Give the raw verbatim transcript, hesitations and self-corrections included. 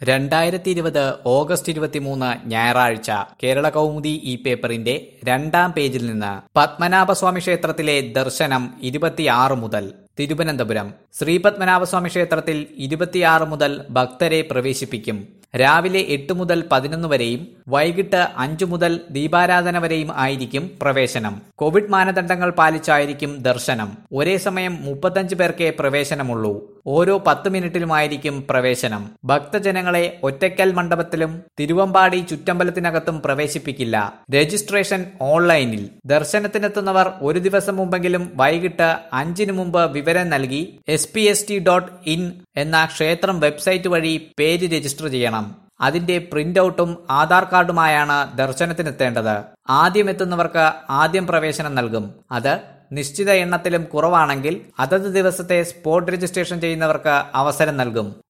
രണ്ടായിരത്തി ഇരുപത് ഓഗസ്റ്റ് ഇരുപത്തിമൂന്ന് ഞായറാഴ്ച കേരള കൗമുദി ഈ പേപ്പറിന്റെ രണ്ടാം പേജിൽ നിന്ന് പത്മനാഭസ്വാമി ക്ഷേത്രത്തിലെ ദർശനം ഇരുപത്തിയാറ് മുതൽ. തിരുവനന്തപുരം ശ്രീപത്മനാഭസ്വാമി ക്ഷേത്രത്തിൽ ഇരുപത്തിയാറ് മുതൽ ഭക്തരെ പ്രവേശിപ്പിക്കും. രാവിലെ എട്ട് മുതൽ പതിനൊന്ന് വരെയും വൈകിട്ട് അഞ്ചു മുതൽ ദീപാരാധന വരെയും ആയിരിക്കും പ്രവേശനം. കോവിഡ് മാനദണ്ഡങ്ങൾ പാലിച്ചായിരിക്കും ദർശനം. ഒരേ സമയം മുപ്പത്തഞ്ച് പേർക്കേ പ്രവേശനമുള്ളൂ. ഓരോ പത്ത് മിനിറ്റിലുമായിരിക്കും പ്രവേശനം. ഭക്തജനങ്ങളെ ഒറ്റയ്ക്കൽ മണ്ഡപത്തിലും തിരുവമ്പാടി ചുറ്റമ്പലത്തിനകത്തും പ്രവേശിപ്പിക്കില്ല. രജിസ്ട്രേഷൻ ഓൺലൈനിൽ. ദർശനത്തിനെത്തുന്നവർ ഒരു ദിവസം മുമ്പെങ്കിലും വൈകിട്ട് അഞ്ചിനു മുമ്പ് വിവരം നൽകി S P S T dot in എന്ന ക്ഷേത്രം വെബ്സൈറ്റ് വഴി പേര് രജിസ്റ്റർ ചെയ്യണം. അതിന്റെ പ്രിന്റ് ഔട്ടും ആധാർ കാർഡുമായാണ് ദർശനത്തിനെത്തേണ്ടത്. ആദ്യം എത്തുന്നവർക്ക് ആദ്യം പ്രവേശനം നൽകും. അത് നിശ്ചിത എണ്ണത്തിലും കുറവാണെങ്കിൽ അതത് ദിവസത്തെ സ്പോട്ട് രജിസ്ട്രേഷൻ ചെയ്യുന്നവർക്ക് അവസരം നൽകും.